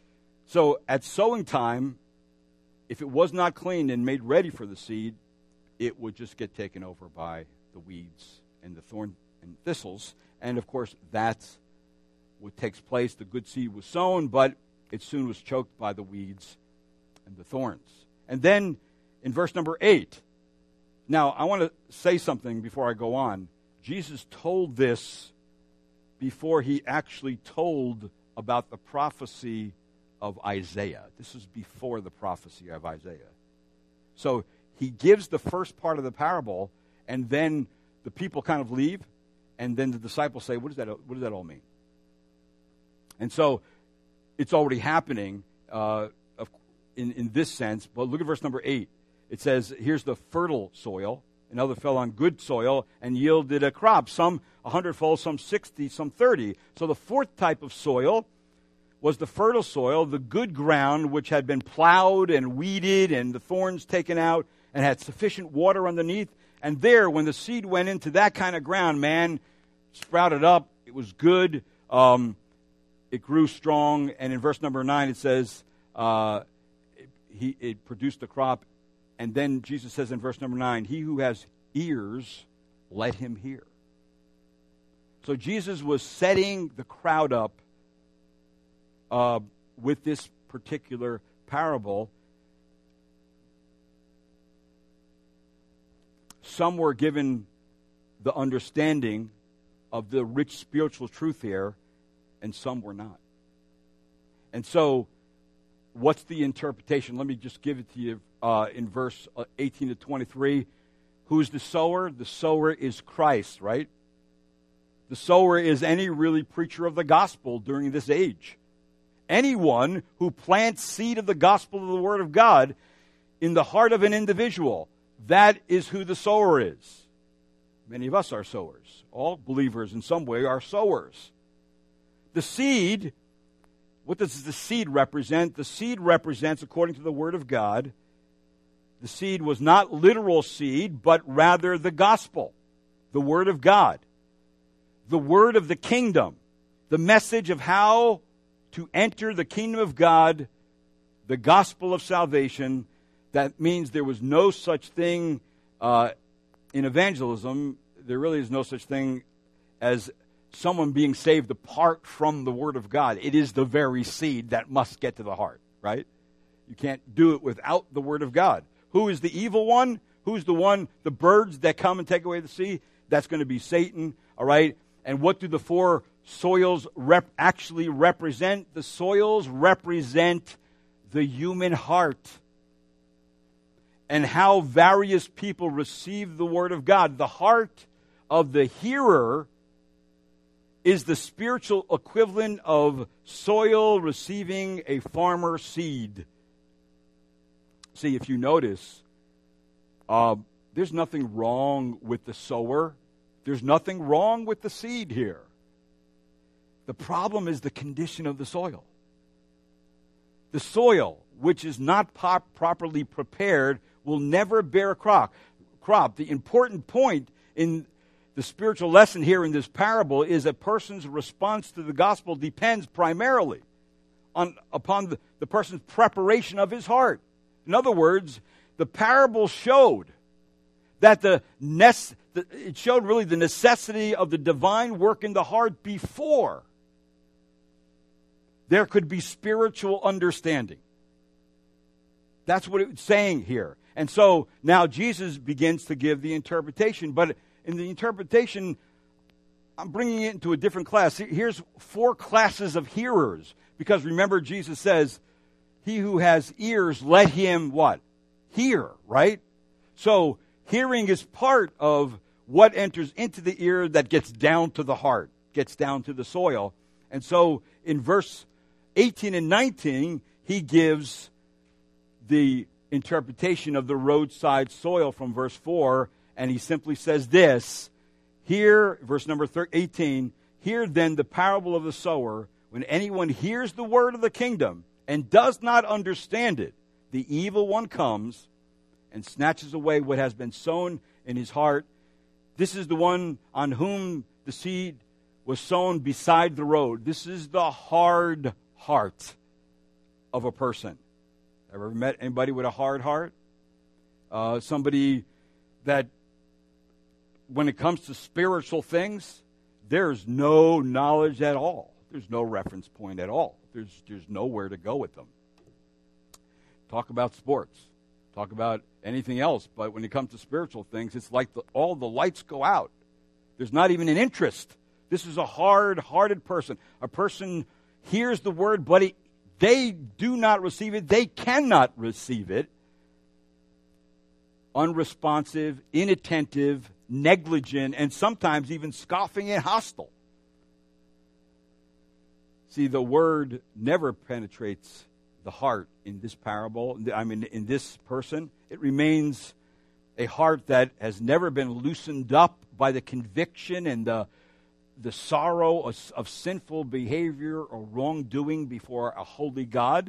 so at sowing time, if it was not cleaned and made ready for the seed, it would just get taken over by the weeds and the thorn and thistles. And of course, that's what takes place. The good seed was sown, but it soon was choked by the weeds and the thorns. And then in verse number eight, now I want to say something before I go on. Jesus told this before he actually told about the prophecy of Isaiah. This is before the prophecy of Isaiah. So he gives the first part of the parable, and then the people kind of leave, and then the disciples say, what does that, what does that all mean? And so it's already happening uh, of, in, in this sense, but look at verse number eight. It says, here's the fertile soil. Another fell on good soil and yielded a crop, some a hundredfold, some sixty, some thirty. So the fourth type of soil was the fertile soil, the good ground, which had been plowed and weeded and the thorns taken out and had sufficient water underneath. And there, when the seed went into that kind of ground, man, sprouted up. It was good. Um, it grew strong. And in verse number nine, it says, uh, it, he, it produced a crop. And then Jesus says in verse number nine, he who has ears, let him hear. So Jesus was setting the crowd up uh, with this particular parable. Some were given the understanding of the rich spiritual truth here, and some were not. And so, what's the interpretation? Let me just give it to you uh, in verse eighteen to twenty-three. Who's the sower? The sower is Christ, right? The sower is any really preacher of the gospel during this age. Anyone who plants seed of the gospel of the Word of God in the heart of an individual, that is who the sower is. Many of us are sowers. All believers in some way are sowers. The seed, what does the seed represent? The seed represents, according to the Word of God, the seed was not literal seed, but rather the gospel, the Word of God, the word of the kingdom, the message of how to enter the kingdom of God, the gospel of salvation. That means there was no such thing uh, in evangelism. There really is no such thing as someone being saved apart from the Word of God. It is the very seed that must get to the heart, right? You can't do it without the Word of God. Who is the evil one? Who's the one, the birds that come and take away the seed? That's going to be Satan, all right? And what do the four soils rep- actually represent? The soils represent the human heart and how various people receive the Word of God. The heart of the hearer is the spiritual equivalent of soil receiving a farmer seed. See, if you notice, uh, there's nothing wrong with the sower. There's nothing wrong with the seed here. The problem is the condition of the soil. The soil, which is not pop- properly prepared, will never bear a crop. crop. The important point in the spiritual lesson here in this parable is a person's response to the gospel depends primarily on upon the, the person's preparation of his heart. In other words, the parable showed that the, nece- the it showed really the necessity of the divine work in the heart before there could be spiritual understanding. That's what it's saying here. And so now Jesus begins to give the interpretation. But in the interpretation, I'm bringing it into a different class. Here's four classes of hearers. Because remember, Jesus says, he who has ears, let him what? Hear, right? So hearing is part of what enters into the ear that gets down to the heart, gets down to the soil. And so in verse eighteen and nineteen, he gives the interpretation of the roadside soil from verse four, and he simply says this, here, verse number eighteen, hear then the parable of the sower. When anyone hears the word of the kingdom and does not understand it, the evil one comes and snatches away what has been sown in his heart. This is the one on whom the seed was sown beside the road. This is the hard heart of a person. Ever met anybody with a hard heart? Uh, somebody that, when it comes to spiritual things, there's no knowledge at all. There's no reference point at all. There's, there's nowhere to go with them. Talk about sports. Talk about anything else. But when it comes to spiritual things, it's like the, all the lights go out. There's not even an interest. This is a hard-hearted person. A person hears the word, but he, they do not receive it. They cannot receive it. Unresponsive, inattentive, negligent, and sometimes even scoffing and hostile. See, the word never penetrates the heart in this parable. I mean, in this person, it remains a heart that has never been loosened up by the conviction and the the sorrow of, of sinful behavior or wrongdoing before a holy God.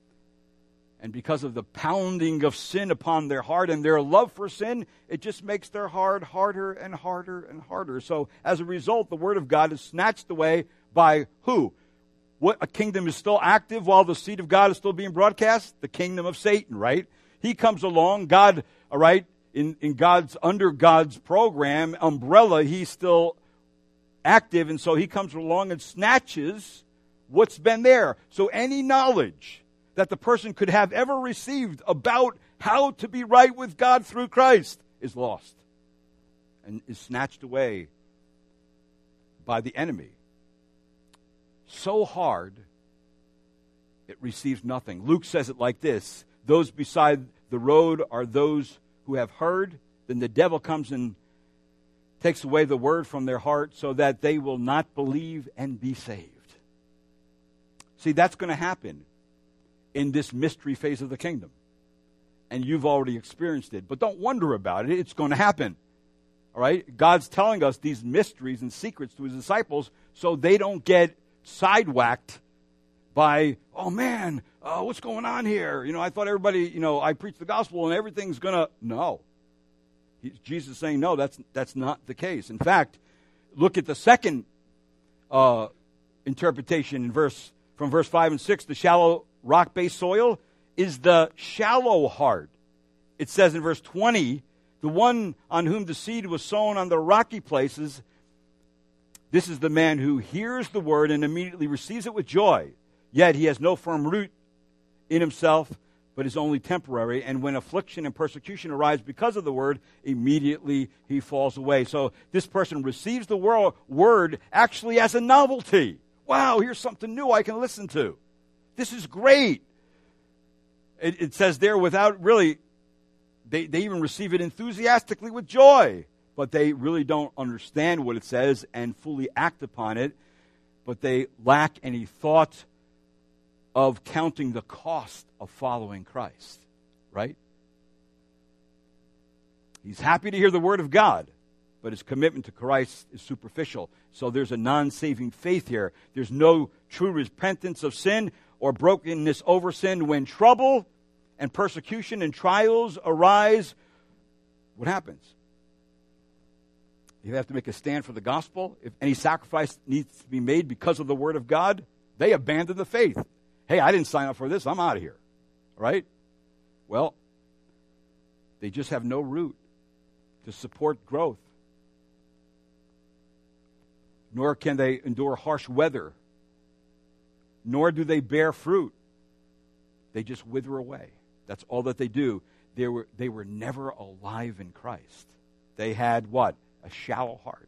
And because of the pounding of sin upon their heart and their love for sin, it just makes their heart harder and harder and harder. So as a result, the Word of God is snatched away by who? What, a kingdom is still active while the seed of God is still being broadcast? The kingdom of Satan, right? He comes along, God, all right, in, in God's, under God's program, umbrella, he's still active, and so he comes along and snatches what's been there. So any knowledge that the person could have ever received about how to be right with God through Christ is lost and is snatched away by the enemy. So hard, it receives nothing. Luke says it like this: those beside the road are those who have heard, then the devil comes and takes away the word from their heart so that they will not believe and be saved. See, that's going to happen in this mystery phase of the kingdom. And you've already experienced it. But don't wonder about it. It's going to happen. All right? God's telling us these mysteries and secrets to his disciples so they don't get sidewacked by, oh man, uh, what's going on here? You know, I thought everybody, you know, I preach the gospel and everything's going to, no. He, Jesus is saying, no, that's, that's not the case. In fact, look at the second uh, interpretation in verse, from verse five and six, the shallow rock-based soil is the shallow heart. It says in verse twenty, the one on whom the seed was sown on the rocky places, this is the man who hears the word and immediately receives it with joy. Yet he has no firm root in himself, but is only temporary. And when affliction and persecution arise because of the word, immediately he falls away. So this person receives the wor- word actually as a novelty. Wow, here's something new I can listen to. This is great. It, it says there without really, they, they even receive it enthusiastically with joy, but they really don't understand what it says and fully act upon it, but they lack any thought of counting the cost of following Christ, right? He's happy to hear the word of God, but his commitment to Christ is superficial. So there's a non-saving faith here. There's no true repentance of sin or brokenness over sin. When trouble and persecution and trials arise, what happens? You have to make a stand for the gospel. If any sacrifice needs to be made because of the word of God, they abandon the faith. Hey, I didn't sign up for this. I'm out of here. Right? Well, they just have no root to support growth. Nor can they endure harsh weather. Nor do they bear fruit. They just wither away. That's all that they do. They were, they were never alive in Christ. They had what? A shallow heart.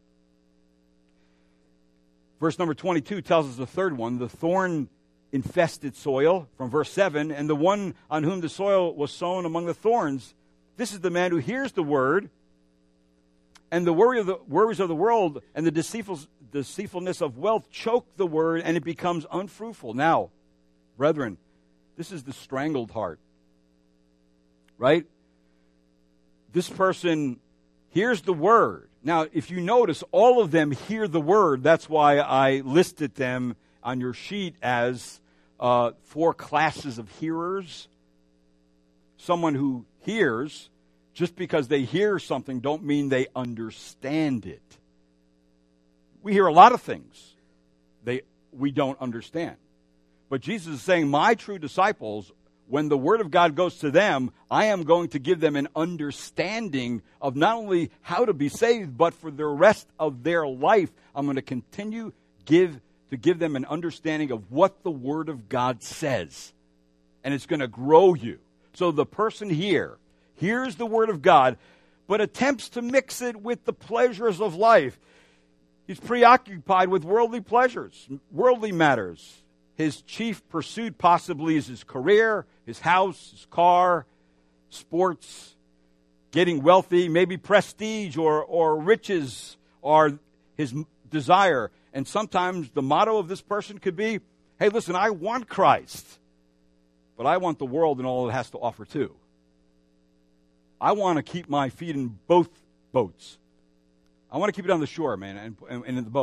Verse number twenty-two tells us the third one, the thorn-infested soil, from verse seven, and the one on whom the soil was sown among the thorns. This is the man who hears the word, and the worry of the worries of the world and the deceitful, deceitfulness of wealth choke the word, and it becomes unfruitful. Now, brethren, this is the strangled heart. Right? This person hears the word. Now, if you notice, all of them hear the word. That's why I listed them on your sheet as uh, four classes of hearers. Someone who hears, just because they hear something, don't mean they understand it. We hear a lot of things they we don't understand. But Jesus is saying, my true disciples, when the word of God goes to them, I am going to give them an understanding of not only how to be saved, but for the rest of their life, I'm going to continue give to give them an understanding of what the word of God says. And it's going to grow you. So the person here hears the word of God, but attempts to mix it with the pleasures of life. He's preoccupied with worldly pleasures, worldly matters. His chief pursuit possibly is his career, his house, his car, sports, getting wealthy, maybe prestige or, or riches are his desire. And sometimes the motto of this person could be, hey, listen, I want Christ, but I want the world and all it has to offer too. I want to keep my feet in both boats. I want to keep it on the shore, man, and, and, and in the boat.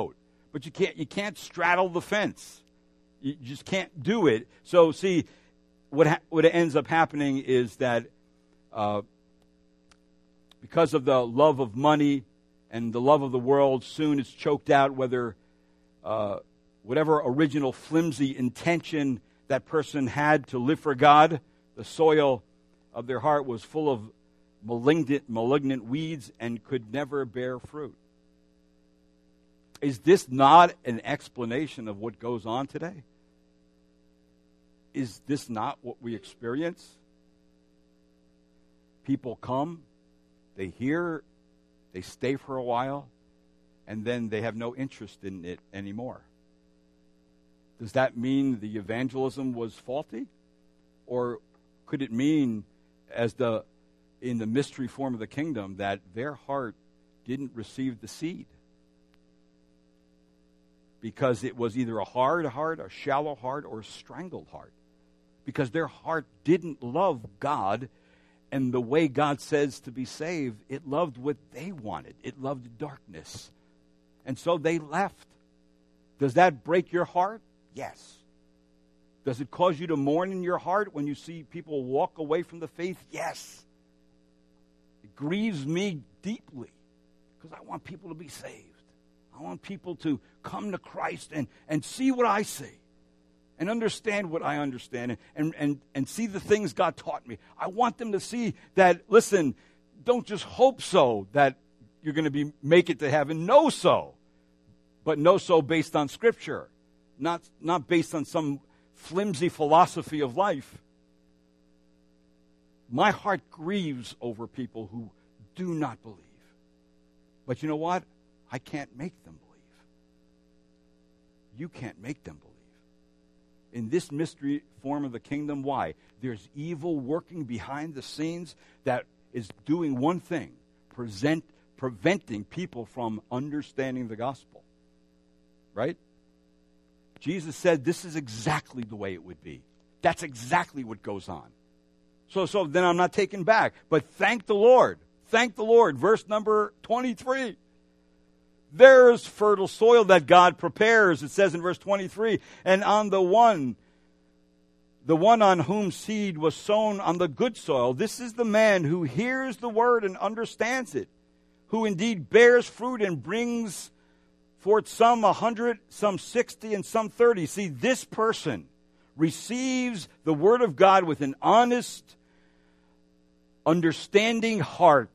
but you can't you can't straddle the fence. You just can't do it. So see, what ha- what ends up happening is that uh, because of the love of money and the love of the world, soon it's choked out whether uh, whatever original flimsy intention that person had to live for God, the soil of their heart was full of malignant, malignant weeds and could never bear fruit. Is this not an explanation of what goes on today? Is this not what we experience? People come, they hear, they stay for a while, and then they have no interest in it anymore. Does that mean the evangelism was faulty? Or could it mean, as the in the mystery form of the kingdom, that their heart didn't receive the seed? Because it was either a hard heart, a shallow heart, or a strangled heart. Because their heart didn't love God and the way God says to be saved. It loved what they wanted. It loved darkness. And so they left. Does that break your heart? Yes. Does it cause you to mourn in your heart when you see people walk away from the faith? Yes. It grieves me deeply because I want people to be saved. I want people to come to Christ and, and see what I see and understand what I understand and, and, and, and see the things God taught me. I want them to see that, listen, don't just hope so that you're going to be make it to heaven. Know so. But know so based on Scripture, not, not based on some flimsy philosophy of life. My heart grieves over people who do not believe. But you know what? I can't make them believe. You can't make them believe. In this mystery form of the kingdom, why? There's evil working behind the scenes that is doing one thing, present, preventing people from understanding the gospel. Right? Jesus said this is exactly the way it would be. That's exactly what goes on. So, so then I'm not taken back. But thank the Lord. Thank the Lord. Verse number twenty-three. There's fertile soil that God prepares. It says in verse twenty-three, and on the one, the one on whom seed was sown on the good soil, this is the man who hears the word and understands it, who indeed bears fruit and brings forth some a hundred, some sixty, and some thirty. See, this person receives the word of God with an honest, understanding heart.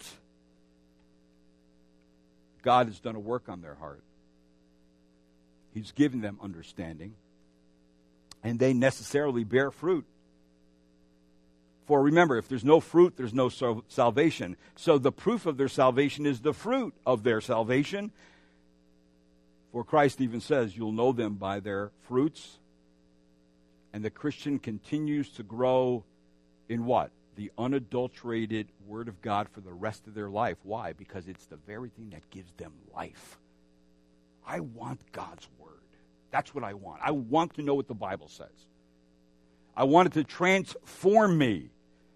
God has done a work on their heart. He's given them understanding. And they necessarily bear fruit. For remember, if there's no fruit, there's no salvation. So the proof of their salvation is the fruit of their salvation. For Christ even says, you'll know them by their fruits. And the Christian continues to grow in what? The unadulterated Word of God for the rest of their life. Why? Because it's the very thing that gives them life. I want God's Word. That's what I want. I want to know what the Bible says. I want it to transform me.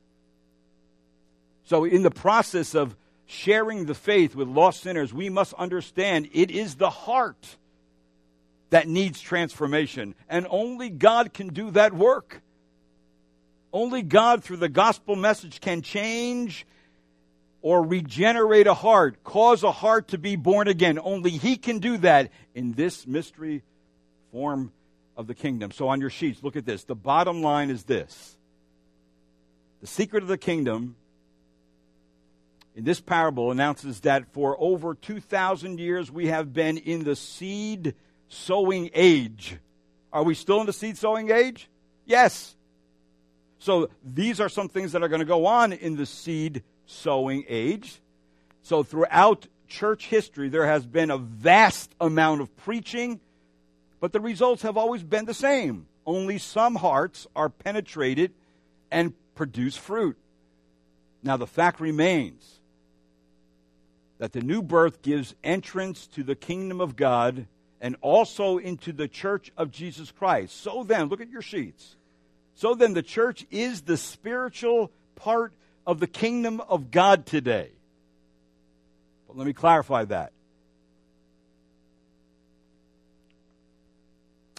So in the process of sharing the faith with lost sinners, we must understand it is the heart that needs transformation. And only God can do that work. Only God, through the gospel message, can change or regenerate a heart, cause a heart to be born again. Only He can do that in this mystery form of the kingdom. So on your sheets, look at this. The bottom line is this. The secret of the kingdom in this parable announces that for over two thousand years we have been in the seed sowing age. Are we still in the seed sowing age? Yes. So these are some things that are going to go on in the seed sowing age. So throughout church history, there has been a vast amount of preaching, but the results have always been the same. Only some hearts are penetrated and produce fruit. Now the fact remains that the new birth gives entrance to the kingdom of God and also into the church of Jesus Christ. So then, look at your sheets. So then the church is the spiritual part of the kingdom of God today. But let me clarify that.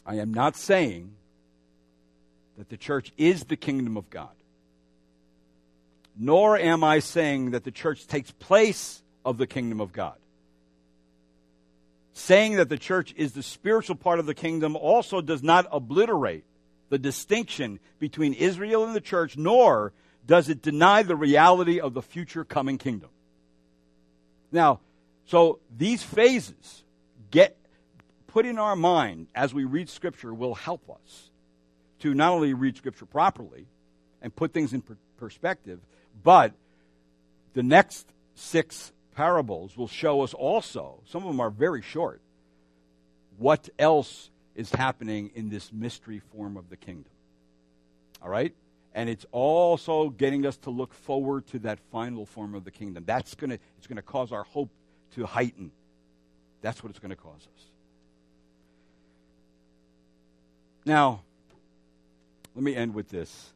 I am not saying that the church is the kingdom of God. Nor am I saying that the church takes place of the kingdom of God. Saying that the church is the spiritual part of the kingdom also does not obliterate the distinction between Israel and the church, nor does it deny the reality of the future coming kingdom. Now, so these phases get put in our mind as we read Scripture will help us to not only read Scripture properly and put things in per- perspective, but the next six parables will show us also, some of them are very short, what else is happening in this mystery form of the kingdom. All right? And it's also getting us to look forward to that final form of the kingdom. That's going to it's going to cause our hope to heighten. That's what it's going to cause us. Now, let me end with this.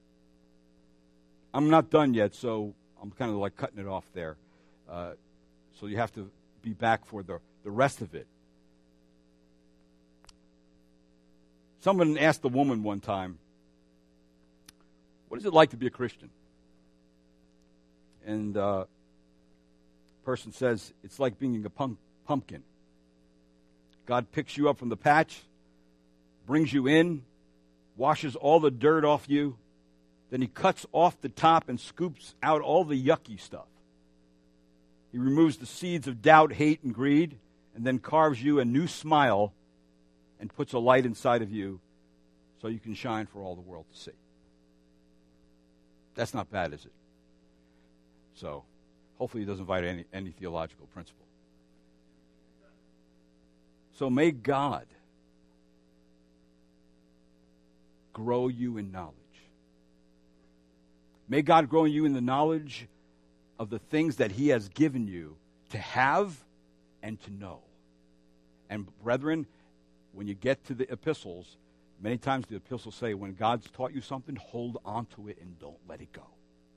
I'm not done yet, so I'm kind of like cutting it off there. Uh, so you have to be back for the, the rest of it. Someone asked a woman one time, what is it like to be a Christian? And uh, the person says, it's like being a pump- pumpkin. God picks you up from the patch, brings you in, washes all the dirt off you, then he cuts off the top and scoops out all the yucky stuff. He removes the seeds of doubt, hate, and greed, and then carves you a new smile and puts a light inside of you so you can shine for all the world to see. That's not bad, is it? So, hopefully he doesn't violate any, any theological principle. So may God grow you in knowledge. May God grow you in the knowledge of the things that he has given you to have and to know. And brethren, when you get to the epistles, many times the epistles say, when God's taught you something, hold on to it and don't let it go.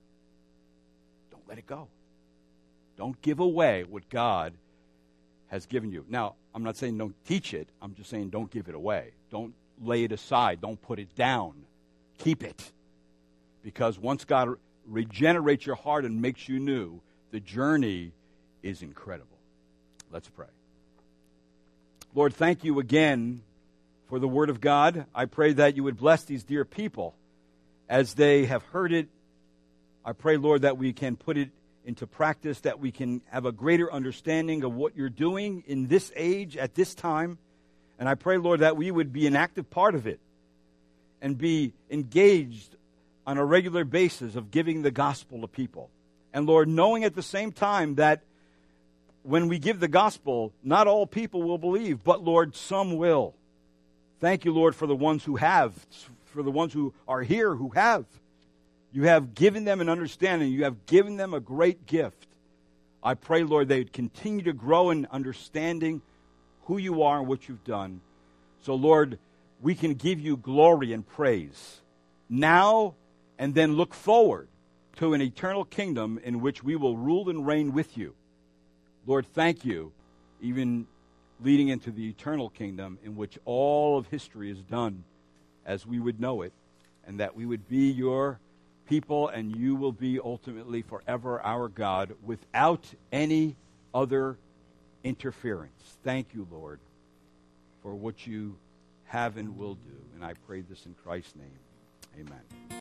Don't let it go. Don't give away what God has given you. Now, I'm not saying don't teach it. I'm just saying don't give it away. Don't lay it aside. Don't put it down. Keep it. Because once God regenerates your heart and makes you new, the journey is incredible. Let's pray. Lord, thank you again for the Word of God. I pray that you would bless these dear people as they have heard it. I pray, Lord, that we can put it into practice, that we can have a greater understanding of what you're doing in this age, at this time. And I pray, Lord, that we would be an active part of it and be engaged on a regular basis of giving the gospel to people. And Lord, knowing at the same time that when we give the gospel, not all people will believe, but Lord, some will. Thank you, Lord, for the ones who have, for the ones who are here who have. You have given them an understanding. You have given them a great gift. I pray, Lord, they would continue to grow in understanding who you are and what you've done. So, Lord, we can give you glory and praise now and then look forward to an eternal kingdom in which we will rule and reign with you. Lord, thank you, even leading into the eternal kingdom in which all of history is done as we would know it, and that we would be your people and you will be ultimately forever our God without any other interference. Thank you, Lord, for what you have and will do. And I pray this in Christ's name. Amen.